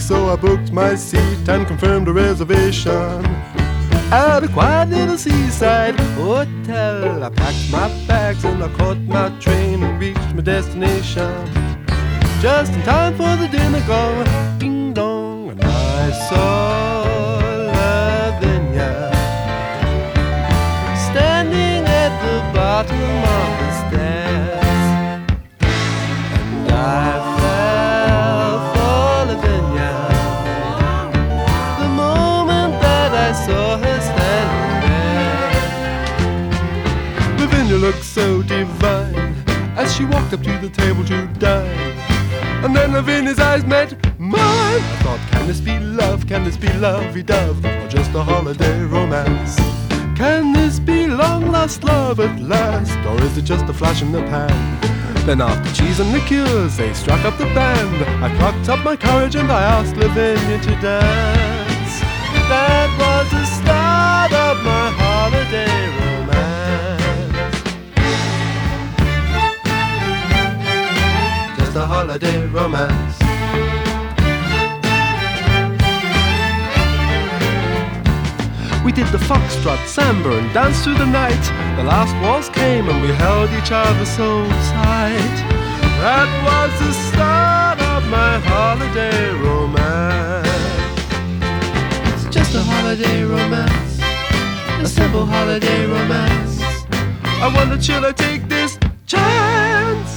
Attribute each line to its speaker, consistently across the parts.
Speaker 1: so I booked my seat and confirmed a reservation at a quiet little seaside hotel. I packed my bags and I caught my train and reached my destination just in time for the dinner gong. Ding dong, and I saw Lavinia standing at the bottom of the stairs, and I fell for Lavinia the moment that I saw her standing there. Lavinia looked so divine as she walked up to the table to dine, and then Lavinia's eyes met mine. I thought, can this be love? Can this be lovey-dove? Or just a holiday romance? Can this be long-lost love at last? Or is it just a flash in the pan? Then after cheese and liqueurs, they struck up the band. I plucked up my courage and I asked Lavinia to dance. That was the start of my holiday romance. Just a holiday romance. We did the foxtrot, samba and danced through the night. The last waltz came and we held each other so tight. That was the start of my holiday romance. It's just a holiday romance, a simple holiday romance. I wondered, should I take this chance?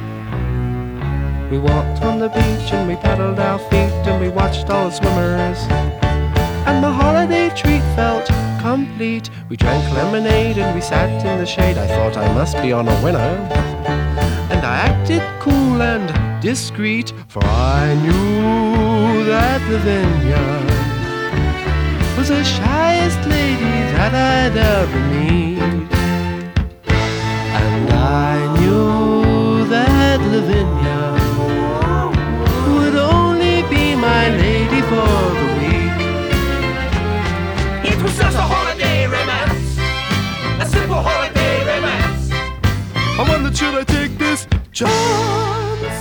Speaker 1: We walked on the beach and we paddled our feet and we watched all the swimmers, and my holiday treat felt complete. We drank lemonade and we sat in the shade. I thought I must be on a winner, and I acted cool and discreet, for I knew that Lavinia was the shyest lady that I'd ever meet. And I knew that Lavinia would only be my lady for the week. It was just a holiday romance, a simple holiday romance. I wondered, should I take this chance?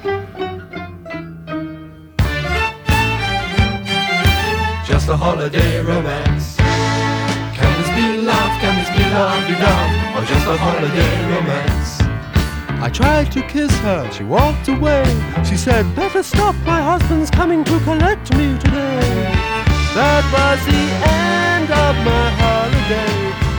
Speaker 1: Just a holiday romance. Can this be love? Can this be lovey-dove? Or just a holiday romance? I tried to kiss her, she walked away. She said, better stop, my husband's coming to collect me today. That was the end of my holiday.